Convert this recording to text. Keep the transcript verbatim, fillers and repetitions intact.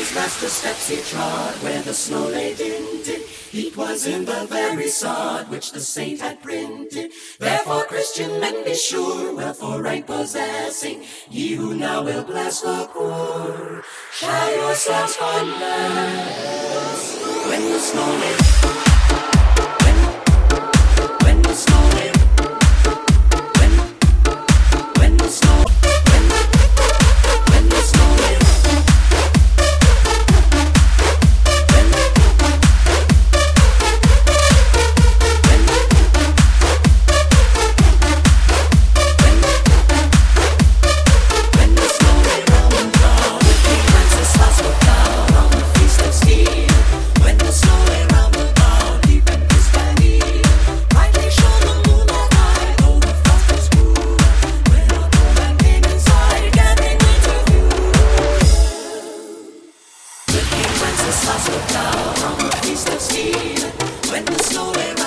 his master's steps he trod, where the snow lay dinted. Heat was in the very sod which the saint had printed. Therefore, Christian men, be sure, wealth for right possessing, ye who now will bless the poor, shall yourselves find blessed. When the snow lay, when, when the snow lay, when, when the snow, when, when the snow lay, when, when, when, when the snow lay round and round, King Wenceslas looked down on the feast of steel. When the snow lay round about, deep and crystalline, brightly shone the moonlight high, though the frost was cool. When a poor man came inside, gathering winter view, the King Wenceslas looked down on the feast of steel. When the snow lay round